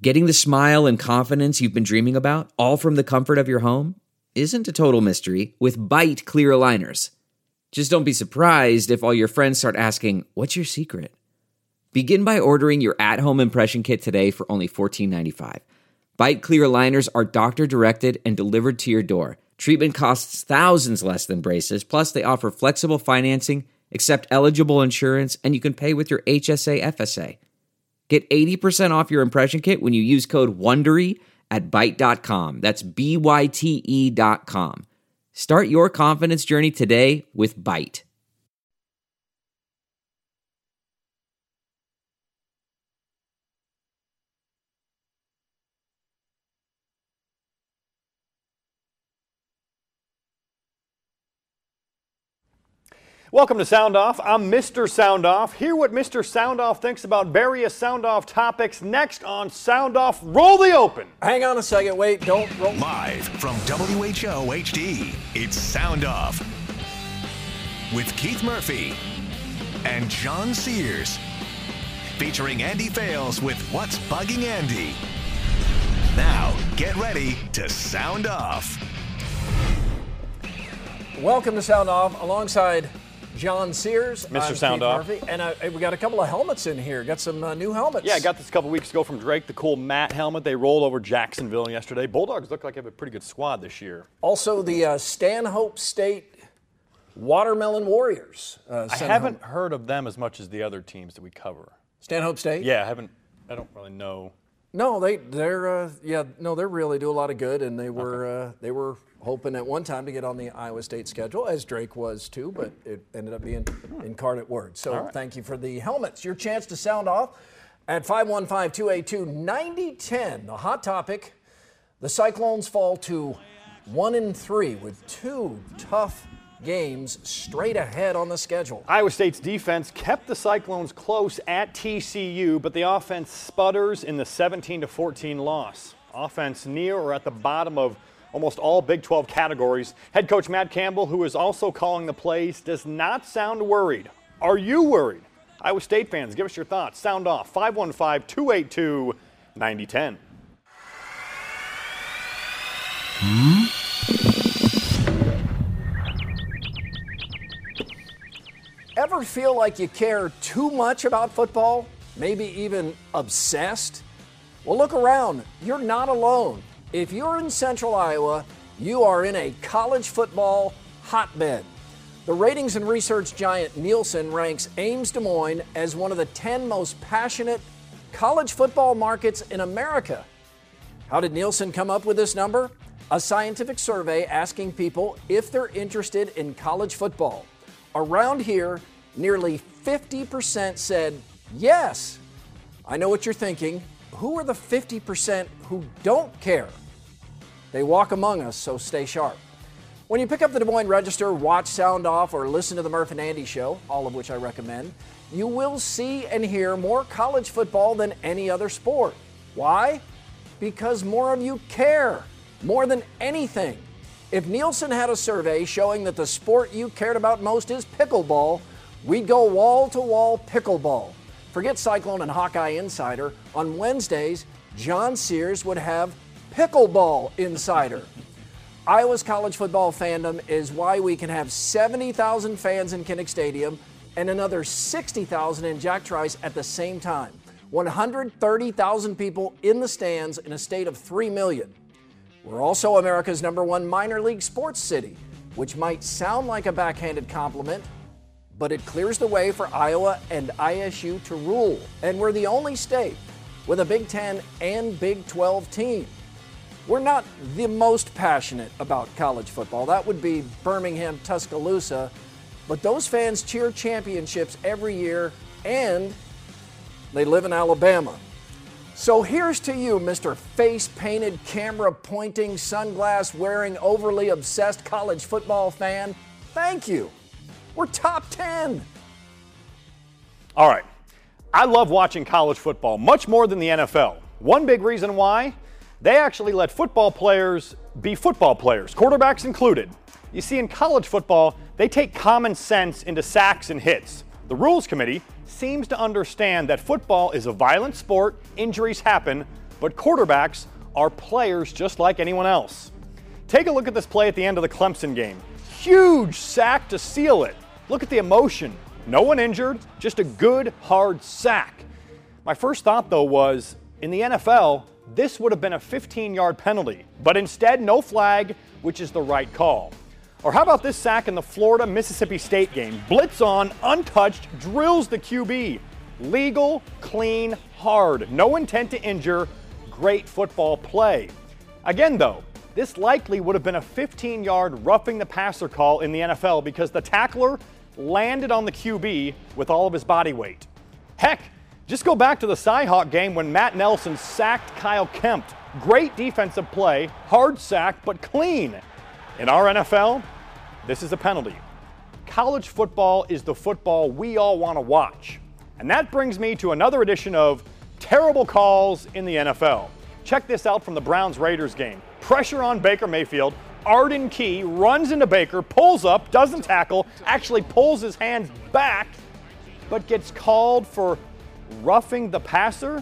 Getting the smile and confidence you've been dreaming about, all from the comfort of your home, isn't a total mystery with Byte clear aligners. Just don't be surprised if all your friends start asking, "What's your secret?" Begin by ordering your at-home impression kit today for only $14.95. Byte clear aligners are doctor-directed and delivered to your door. Treatment costs thousands less than braces, plus they offer flexible financing, accept eligible insurance, and you can pay with your HSA FSA. Get 80% off your impression kit when you use code WONDERY at Byte.com. That's BYTE.com. Start your confidence journey today with Byte. Welcome to Sound Off. I'm Mr. Sound Off. Hear what Mr. Sound Off thinks about various Sound Off topics next on Sound Off. Roll the open. Hang on a second. Wait, don't roll. Live from WHO HD, it's Sound Off with Keith Murphy and John Sears, featuring Andy Fales with What's Bugging Andy. Now, get ready to sound off. Welcome to Sound Off alongside John Sears. Mr. Sound Off. Murphy, and we got a couple of helmets in here. Got some new helmets. Yeah, I got this a couple weeks ago from Drake, the cool matte helmet. They rolled over Jacksonville yesterday. Bulldogs look like they have a pretty good squad this year. Also, the Stanhope State Watermelon Warriors. I haven't heard of them as much as the other teams that we cover. Stanhope State? Yeah, I don't really know. No, they really do a lot of good, and they were hoping at one time to get on the Iowa State schedule, as Drake was too, but it ended up being Incarnate Word. So Thank you for the helmets. Your chance to sound off at 515-282-9010. The hot topic: the Cyclones fall to 1-3 with two tough games straight ahead on the schedule. Iowa State's defense kept the Cyclones close at TCU, but the offense sputters in the 17-14 loss. Offense near or at the bottom of almost all Big 12 categories. Head coach Matt Campbell, who is also calling the plays, does not sound worried. Are you worried? Iowa State fans, give us your thoughts. Sound off. 515-282-9010. Ever feel like you care too much about football? Maybe even obsessed? Well, look around. You're not alone. If you're in Central Iowa, you are in a college football hotbed. The ratings and research giant Nielsen ranks Ames Des Moines as one of the 10 most passionate college football markets in America. How did Nielsen come up with this number? A scientific survey asking people if they're interested in college football. Around here, nearly 50% said yes. I know what you're thinking. Who are the 50% who don't care? They walk among us, so stay sharp. When you pick up the Des Moines Register, watch Sound Off, or listen to the Murph and Andy Show, all of which I recommend, you will see and hear more college football than any other sport. Why? Because more of you care, more than anything. If Nielsen had a survey showing that the sport you cared about most is pickleball, we'd go wall-to-wall pickleball. Forget Cyclone and Hawkeye Insider. On Wednesdays, John Sears would have Pickleball Insider. Iowa's college football fandom is why we can have 70,000 fans in Kinnick Stadium and another 60,000 in Jack Trice at the same time. 130,000 people in the stands in a state of 3 million. We're also America's #1 minor league sports city, which might sound like a backhanded compliment, but it clears the way for Iowa and ISU to rule. And we're the only state with a Big 10 and Big 12 team. We're not the most passionate about college football. That would be Birmingham, Tuscaloosa. But those fans cheer championships every year, and they live in Alabama. So here's to you, Mr. Face-painted, camera-pointing, sunglass-wearing, overly obsessed college football fan. Thank you. We're top 10. All right. I love watching college football much more than the NFL. One big reason why, they actually let football players be football players, quarterbacks included. You see, in college football, they take common sense into sacks and hits. The Rules Committee seems to understand that football is a violent sport, injuries happen, but quarterbacks are players just like anyone else. Take a look at this play at the end of the Clemson game. Huge sack to seal it. Look at the emotion. No one injured, just a good, hard sack. My first thought, though, was in the NFL, this would have been a 15-yard penalty, but instead, no flag, which is the right call. Or how about this sack in the Florida-Mississippi State game? Blitz on, untouched, drills the QB. Legal, clean, hard. No intent to injure. Great football play. Again, though, this likely would have been a 15-yard roughing the passer call in the NFL because the tackler landed on the QB with all of his body weight. Heck, just go back to the Cy-Hawk game when Matt Nelson sacked Kyle Kempt. Great defensive play, hard sack, but clean. In our NFL, this is a penalty. College football is the football we all want to watch. And that brings me to another edition of Terrible Calls in the NFL. Check this out from the Browns-Raiders game. Pressure on Baker Mayfield. Arden Key runs into Baker, pulls up, doesn't tackle, actually pulls his hands back, but gets called for roughing the passer?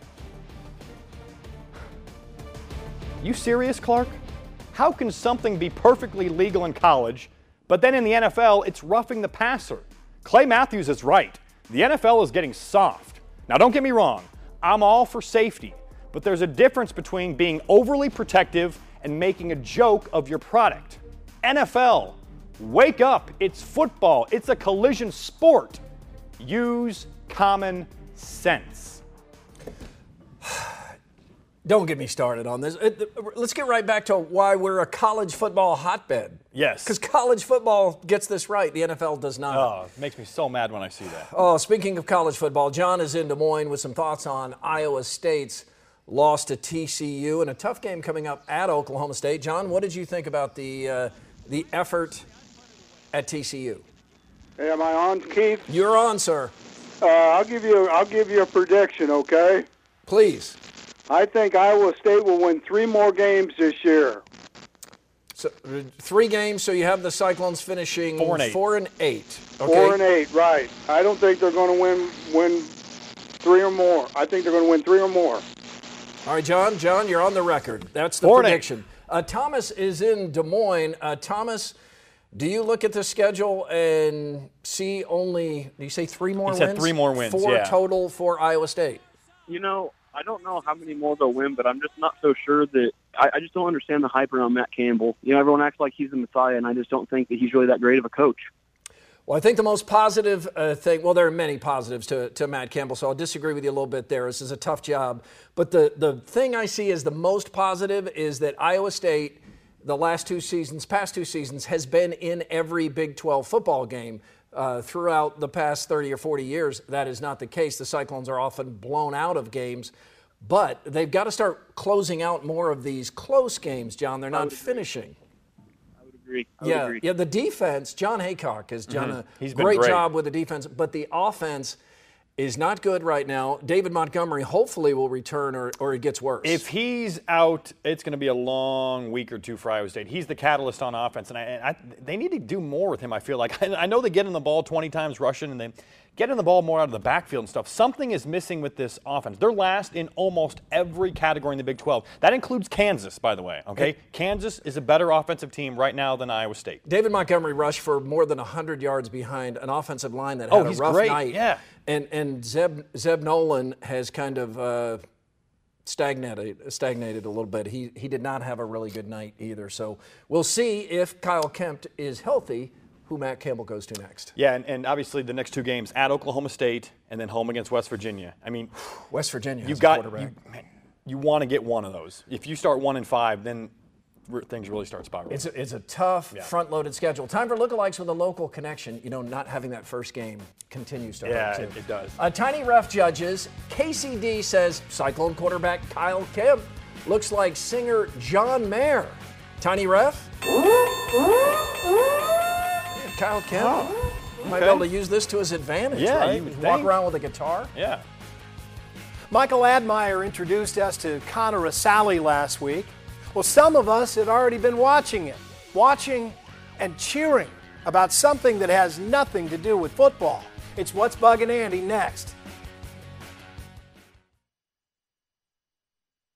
You serious, Clark? How can something be perfectly legal in college, but then in the NFL, it's roughing the passer? Clay Matthews is right. The NFL is getting soft. Now, don't get me wrong. I'm all for safety, but there's a difference between being overly protective and making a joke of your product. NFL, wake up. It's football. It's a collision sport. Use common sense. Don't get me started on this. Let's get right back to why we're a college football hotbed. Yes. Because college football gets this right. The NFL does not. Oh, it makes me so mad when I see that. Oh, speaking of college football, John is in Des Moines with some thoughts on Iowa State's loss to TCU and a tough game coming up at Oklahoma State. John, what did you think about the effort at TCU? Hey, am I on, Keith? You're on, sir. I'll give you a prediction, okay? Please. I think Iowa State will win 3 more games this year. So 3 games, so you have the Cyclones finishing 4 and 8. 4 and 8. Okay. 4 and 8, right. I don't think they're going to win 3 or more. I think they're going to win 3 or more. All right, John, you're on the record. That's the 4 and 8. prediction. Thomas is in Des Moines. Thomas, do you look at the schedule and see only, do you say 3 more wins? He said 3 more wins, 4 yeah. total for Iowa State. You know, I don't know how many more they'll win, but I'm just not so sure that I just don't understand the hype around Matt Campbell. You know, everyone acts like he's the Messiah, and I just don't think that he's really that great of a coach. Well, I think the most positive thing, well, there are many positives to Matt Campbell, so I'll disagree with you a little bit there. This is a tough job. But the thing I see as the most positive is that Iowa State, the past 2 seasons, has been in every Big 12 football game. Throughout the past 30 or 40 years, that is not the case. The Cyclones are often blown out of games, but they've got to start closing out more of these close games, John. They're not finishing. I would agree. I would agree. Yeah, the defense, John Haycock has done a He's been great great job with the defense, but the offense is not good right now. David Montgomery hopefully will return or it gets worse. If he's out, it's going to be a long week or 2 for Iowa State. He's the catalyst on offense, and they need to do more with him, I feel like. I know they get in the ball 20 times rushing, and they get in the ball more out of the backfield and stuff. Something is missing with this offense. They're last in almost every category in the Big 12. That includes Kansas, by the way, okay? Kansas is a better offensive team right now than Iowa State. David Montgomery rushed for more than 100 yards behind an offensive line that had a rough great. night. Yeah. And Zeb Nolan has kind of stagnated a little bit. He did not have a really good night either. So we'll see if Kyle Kempt is healthy, who Matt Campbell goes to next. Yeah, and obviously the next 2 games at Oklahoma State and then home against West Virginia. I mean, West Virginia has a quarterback. You want to get one of those. If you start 1-5, then things really start spiraling. It's a tough, front-loaded schedule. Time for lookalikes with a local connection. You know, not having that first game continues to hurt. Yeah, too. it does. Tiny Ref judges. KCD says Cyclone quarterback Kyle Kempt looks like singer John Mayer. Tiny Ref? Kyle Kempt might be able to use this to his advantage, right? You would Walk think. around with a guitar. Yeah. Michael Admire introduced us to Connor Asali last week. Well, some of us had already been watching and cheering about something that has nothing to do with football. It's What's Bugging Andy next.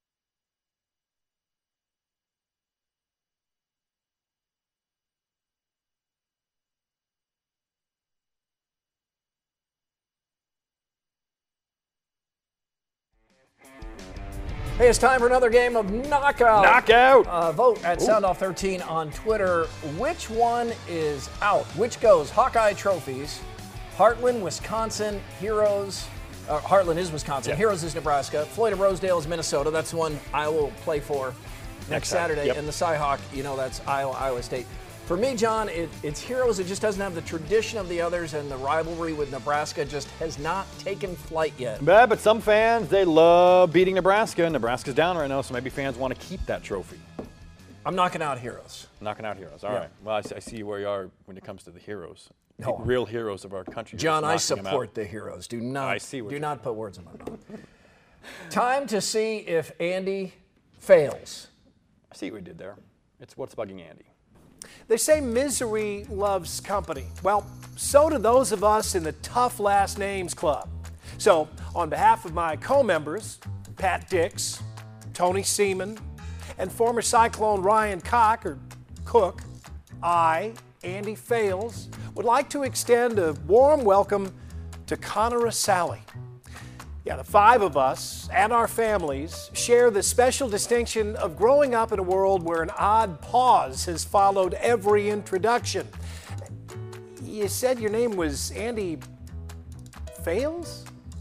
Hey, it's time for another game of Knockout. Knockout! Vote at SoundOff13 on Twitter. Which one is out? Which goes? Hawkeye trophies, Heartland, Wisconsin, Heroes. Heartland is Wisconsin. Yep. Heroes is Nebraska. Floyd of Rosedale is Minnesota. That's the one I will play for next Saturday. Yep. And the Cyhawk, that's Iowa State. For me, John, it's Heroes. It just doesn't have the tradition of the others, and the rivalry with Nebraska just has not taken flight yet. But some fans, they love beating Nebraska. Nebraska's down right now, so maybe fans want to keep that trophy. I'm knocking out Heroes. Knocking out Heroes. All right. Well, I see where you are when it comes to the heroes. No. The real heroes of our country. John, I support the Heroes. Do not put words in my mouth. Time to see if Andy fails. I see what we did there. It's what's bugging Andy. They say misery loves company. Well, so do those of us in the Tough Last Names Club. So, on behalf of my co-members, Pat Dix, Tony Seaman, and former Cyclone Ryan Cook, I, Andy Fales, would like to extend a warm welcome to Connor Asali. Yeah, the five of us and our families share the special distinction of growing up in a world where an odd pause has followed every introduction. You said your name was Andy Fales?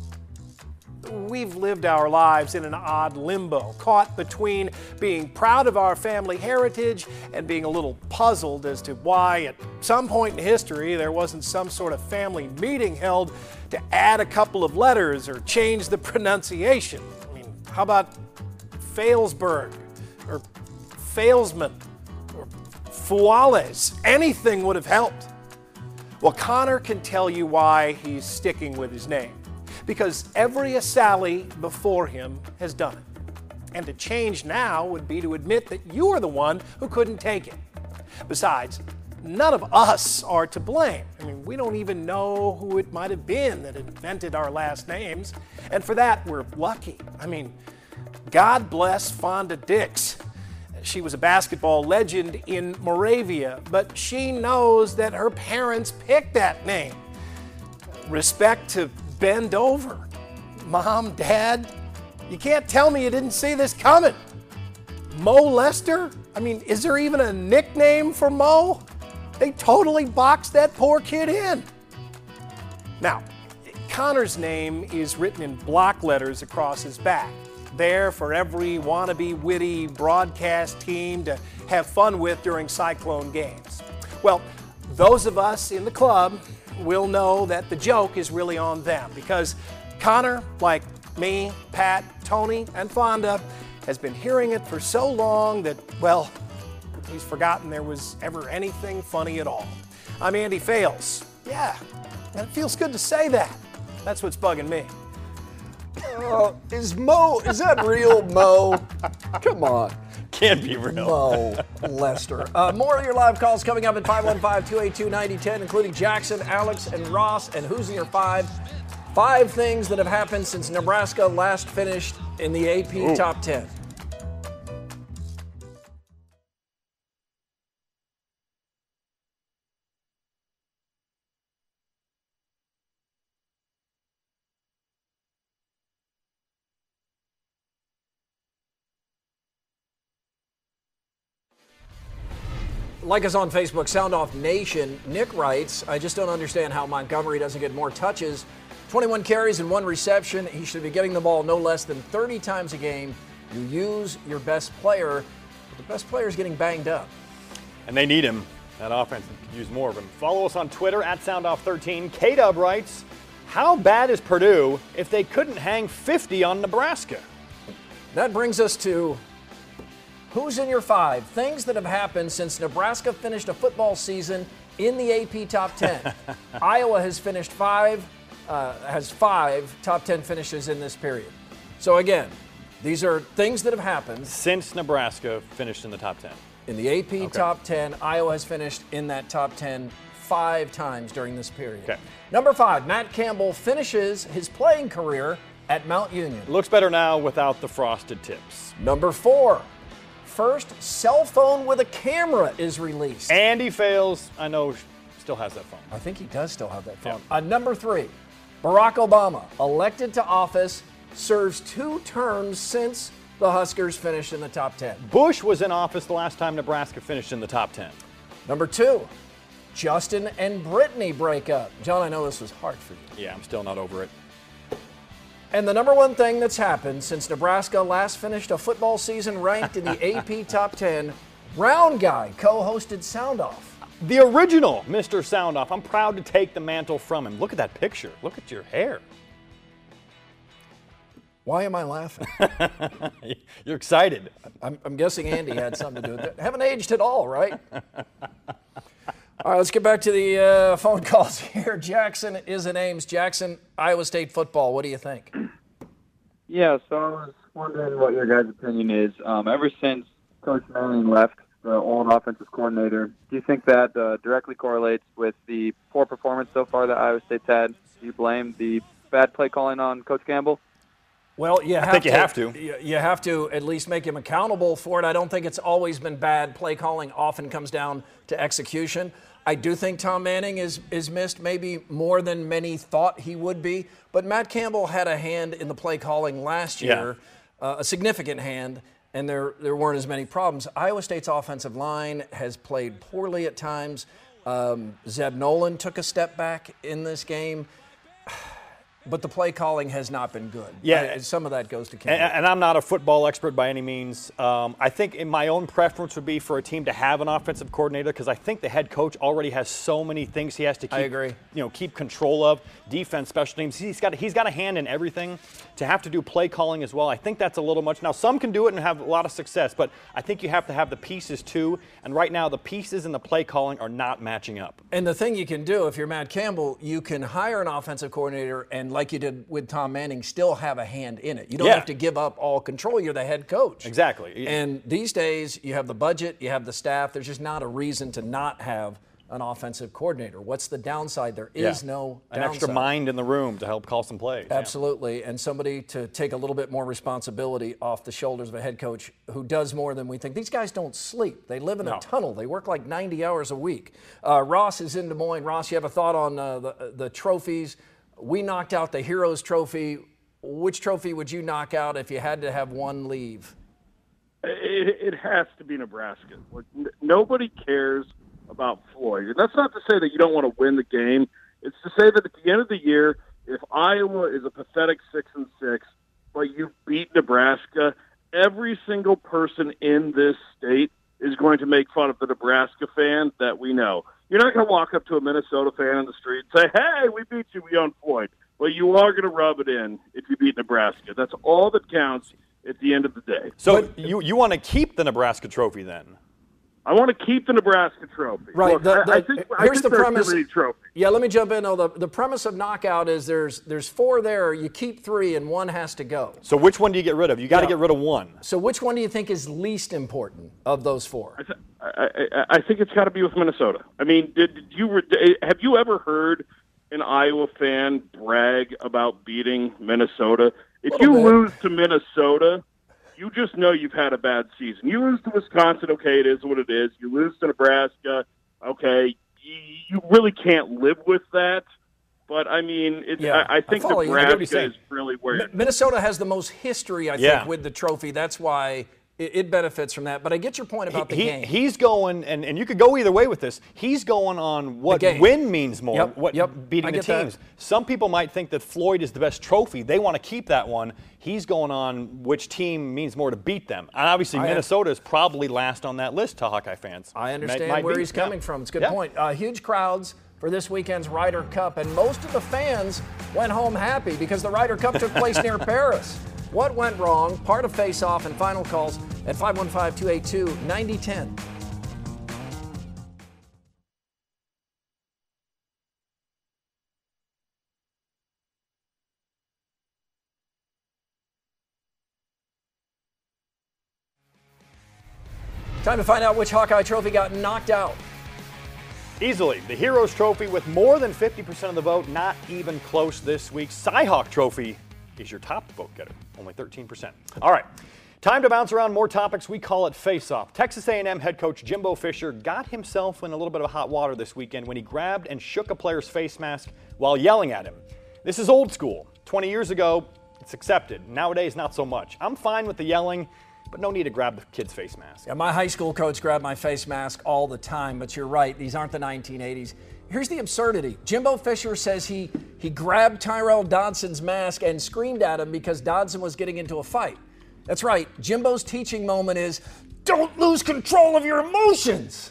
We've lived our lives in an odd limbo, caught between being proud of our family heritage and being a little puzzled as to why at some point in history there wasn't some sort of family meeting held to add a couple of letters or change the pronunciation. I mean, how about Falesburg or Falesman or Fuales? Anything would have helped. Well, Connor can tell you why he's sticking with his name. Because every Asali before him has done it. And to change now would be to admit that you are the one who couldn't take it. Besides, none of us are to blame. I mean, we don't even know who it might have been that invented our last names. And for that, we're lucky. I mean, God bless Fonda Dix. She was a basketball legend in Moravia, but she knows that her parents picked that name. Respect to bend over. Mom, Dad, you can't tell me you didn't see this coming. Mo Lester? I mean, is there even a nickname for Mo? They totally boxed that poor kid in. Now, Connor's name is written in block letters across his back, there for every wannabe witty broadcast team to have fun with during Cyclone games. Well, those of us in the club will know that the joke is really on them because Connor, like me, Pat, Tony, and Fonda, has been hearing it for so long that, well, he's forgotten there was ever anything funny at all. I'm Andy Fales. Yeah, and it feels good to say that. That's what's bugging me. Is that real Mo? Come on. Can't be real. Mo Lester. More of your live calls coming up at 515-282-9010, including Jackson, Alex, and Ross. And who's in your five? 5 things that have happened since Nebraska last finished in the AP Top 10. Like us on Facebook, Sound Off Nation. Nick writes, I just don't understand how Montgomery doesn't get more touches. 21 carries and 1 reception. He should be getting the ball no less than 30 times a game. You use your best player, but the best player is getting banged up. And they need him. That offense could use more of him. Follow us on Twitter at SoundOff13. K-Dub writes, how bad is Purdue if they couldn't hang 50 on Nebraska? That brings us to who's in your 5 things that have happened since Nebraska finished a football season in the AP Top 10. Iowa has finished 5 top 10 finishes in this period. So again, these are things that have happened since Nebraska finished in the top 10. In the AP Top 10, Iowa has finished in that top 10 5 times during this period. Okay. Number 5, Matt Campbell finishes his playing career at Mount Union. Looks better now without the frosted tips. Number 4, first cell phone with a camera is released. Andy Fales, I know, still has that phone. I think he does still have that phone. Yeah. Number 3, Barack Obama, elected to office, serves 2 terms since the Huskers finished in the top 10. Bush was in office the last time Nebraska finished in the top 10. Number 2, Justin and Brittany break up. John, I know this was hard for you. Yeah, I'm still not over it. And the number one thing that's happened since Nebraska last finished a football season ranked in the AP top 10, Brown Guy co-hosted Sound Off. The original Mr. Sound Off. I'm proud to take the mantle from him. Look at that picture. Look at your hair. Why am I laughing? You're excited. I'm guessing Andy had something to do with it. Haven't aged at all, right? All right, let's get back to the phone calls here. Jackson is in Ames. Jackson, Iowa State football, what do you think? Yeah, so I was wondering what your guys' opinion is. Ever since Coach Manning left, the old offensive coordinator, do you think that directly correlates with the poor performance so far that Iowa State's had? Do you blame the bad play calling on Coach Campbell? Well, I think you have to. You have to at least make him accountable for it. I don't think it's always been bad. Play calling often comes down to execution. I do think Tom Manning is missed maybe more than many thought he would be. But Matt Campbell had a hand in the play calling last year, a significant hand, and there weren't as many problems. Iowa State's offensive line has played poorly at times. Zeb Nolan took a step back in this game. But the play calling has not been good. Yeah. Some of that goes to Campbell. And I'm not a football expert by any means. I think in my own preference would be for a team to have an offensive coordinator because I think the head coach already has so many things he has to keep, I agree. Keep control of. Defense, special teams. He's got a hand in everything. To have to do play calling as well, I think that's a little much. Now, some can do it and have a lot of success, but I think you have to have the pieces too. And right now, the pieces and the play calling are not matching up. And the thing you can do, if you're Matt Campbell, you can hire an offensive coordinator and, like you did with Tom Manning, still have a hand in it. You don't have to give up all control. You're the head coach. Exactly. And these days, you have the budget, you have the staff. There's just not a reason to not have an offensive coordinator. What's the downside? There is no downside. An extra mind in the room to help call some plays. Absolutely. And somebody to take a little bit more responsibility off the shoulders of a head coach who does more than we think. These guys don't sleep. They live in a tunnel. They work like 90 hours a week. Ross is in Des Moines. Ross, you have a thought on the trophies? We knocked out the Heroes Trophy. Which trophy would you knock out if you had to have one leave? It has to be Nebraska. Nobody cares about Floyd. And that's not to say that you don't want to win the game. It's to say that at the end of the year, if Iowa is a pathetic 6-6, but you beat Nebraska, every single person in this state is going to make fun of the Nebraska fan that we know. You're not going to walk up to a Minnesota fan in the street and say, hey, we beat you, we own Floyd. Well, you are going to rub it in if you beat Nebraska. That's all that counts at the end of the day. So you want to keep the Nebraska trophy then? I want to keep the Nebraska trophy. Right. Look, I think the premise. Trophy. Yeah, let me jump in. The premise of knockout is there's 4 there. You keep 3, and 1 has to go. So which one do you get rid of? You got to get rid of 1. So which one do you think is least important of those 4? I think it's got to be with Minnesota. I mean, have you ever heard an Iowa fan brag about beating Minnesota? If you lose to Minnesota, you just know you've had a bad season. You lose to Wisconsin, okay, it is what it is. You lose to Nebraska, okay, you really can't live with that. But, I mean, I think Nebraska is really where Minnesota has the most history, I think, with the trophy. That's why it benefits from that. But I get your point about the game. He's going, and you could go either way with this. He's going on what win means more, beating the teams. That. Some people might think that Floyd is the best trophy. They want to keep that one. He's going on which team means more to beat them. And obviously, Minnesota is probably last on that list to Hawkeye fans. I understand where he's coming from. It's a good point. Huge crowds for this weekend's Ryder Cup, and most of the fans went home happy because the Ryder Cup took place near Paris. What went wrong? Part of Face-Off and final calls at 515-282-9010. Time to find out which Hawkeye trophy got knocked out. Easily, the Heroes Trophy with more than 50% of the vote, not even close this week. Cy-Hawk Trophy is your top vote getter, only 13%. All right, time to bounce around more topics. We call it Face-Off. Texas A&M head coach Jimbo Fisher got himself in a little bit of hot water this weekend when he grabbed and shook a player's face mask while yelling at him. This is old school. 20 years ago, It's accepted. Nowadays, not so much. I'm fine with the yelling, but no need to grab the kid's face mask. Yeah, my high school coach grabbed my face mask all the time, but you're right. These aren't the 1980s. Here's the absurdity. Jimbo Fisher says he grabbed Tyrell Dodson's mask and screamed at him because Dodson was getting into a fight. That's right. Jimbo's teaching moment is, don't lose control of your emotions.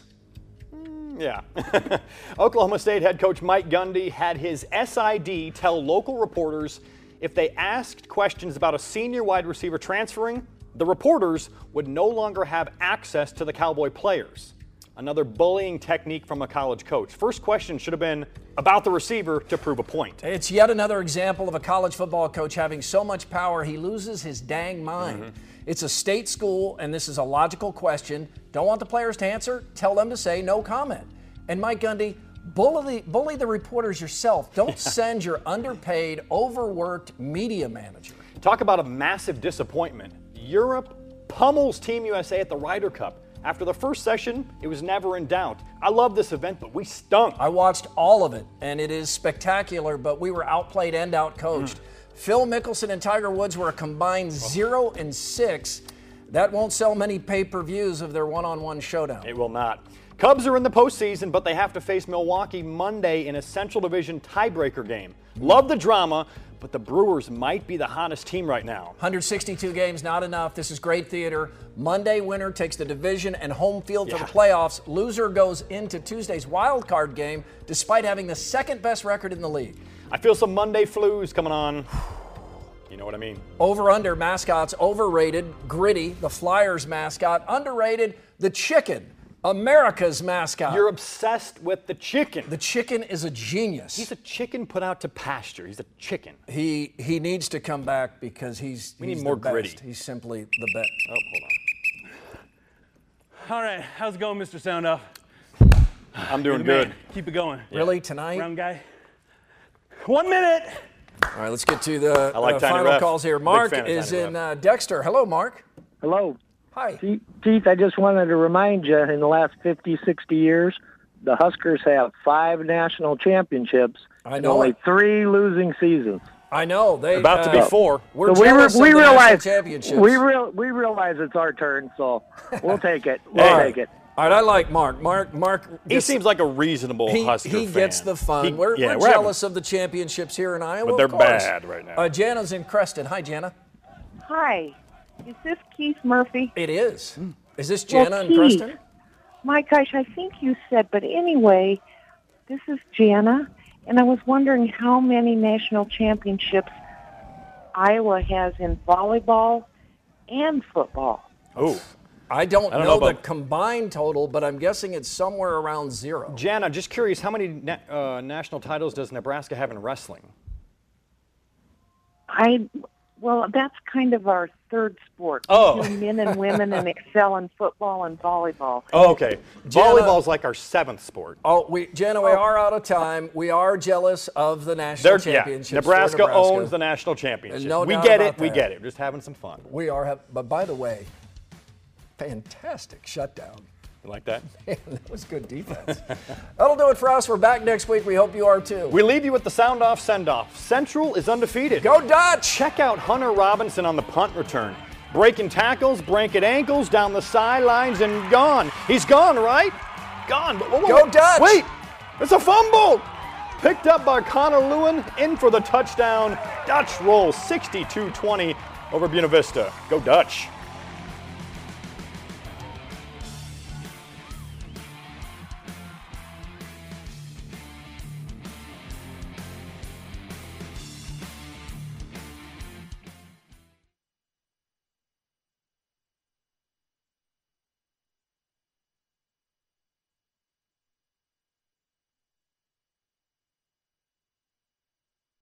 Yeah. Oklahoma State head coach Mike Gundy had his SID tell local reporters if they asked questions about a senior wide receiver transferring, the reporters would no longer have access to the Cowboy players. Another bullying technique from a college coach. First question should have been about the receiver to prove a point. It's yet another example of a college football coach having so much power he loses his dang mind. Mm-hmm. It's a state school, and this is a logical question. Don't want the players to answer? Tell them to say no comment. And Mike Gundy, bully the reporters yourself. Don't send your underpaid, overworked media manager. Talk about a massive disappointment. Europe pummels Team USA at the Ryder Cup. After the first session, it was never in doubt. I love this event, but we stunk. I watched all of it, and it is spectacular, but we were outplayed and outcoached. Phil Mickelson and Tiger Woods were a combined 0-6. That won't sell many pay-per-views of their one-on-one showdown. It will not. Cubs are in the postseason, but they have to face Milwaukee Monday in a Central Division tiebreaker game. Love the drama, but the Brewers might be the hottest team right now. 162 games, not enough. This is great theater. Monday winner takes the division and home field for the playoffs. Loser goes into Tuesday's wild card game despite having the second best record in the league. I feel some Monday flus coming on. You know what I mean? Over-under mascots, overrated. Gritty, the Flyers mascot. Underrated, the Chicken, America's mascot. You're obsessed with the chicken. The chicken is a genius. He's a chicken put out to pasture. He's a chicken. He needs to come back because he's more the best. Gritty. He's simply the best. Oh, hold on. All right, how's it going, Mr. Soundoff? I'm doing good. Keep it going. Really, tonight? Round guy. 1 minute. All right, let's get to the final ref. calls here. Mark is in Dexter. Hello, Mark. Hello. Hi. Keith, I just wanted to remind you, in the last 50, 60 years, the Huskers have 5 national championships and only 3 losing seasons. I know. They about to be 4. We're jealous of the national championships. We realize it's our turn, so we'll take it. We'll take it. All right, I like Mark. Mark. He seems like a reasonable Husker fan. He gets the fun. We're jealous of the championships here in Iowa. But they're bad right now. Jana's in Creston. Hi, Jana. Hi. Is this Keith Murphy? It is. Is this Jana in Creston? My gosh, I think you said, but anyway, this is Jana, and I was wondering how many national championships Iowa has in volleyball and football. Oh. I don't know the combined total, but I'm guessing it's somewhere around 0. Jana, just curious, how many national titles does Nebraska have in wrestling? Well, that's kind of our third sport. Oh. We do men and women and excel in football and volleyball. Oh, okay. Volleyball's like our 7th sport. Jana, we are out of time. We are jealous of the national championships. Nebraska owns the national championship. No we doubt get about it. We that. get it. We're just having some fun. We are. But by the way, fantastic shutdown. You like that? Man, that was good defense. That'll do it for us. We're back next week. We hope you are too. We leave you with the sound-off send-off. Central is undefeated. Go Dutch! Check out Hunter Robinson on the punt return. Breaking tackles, breaking ankles, down the sidelines, and gone. He's gone, right? Gone. Go Dutch! Wait! It's a fumble! Picked up by Connor Lewin, in for the touchdown. Dutch rolls 62-20 over Buena Vista. Go Dutch.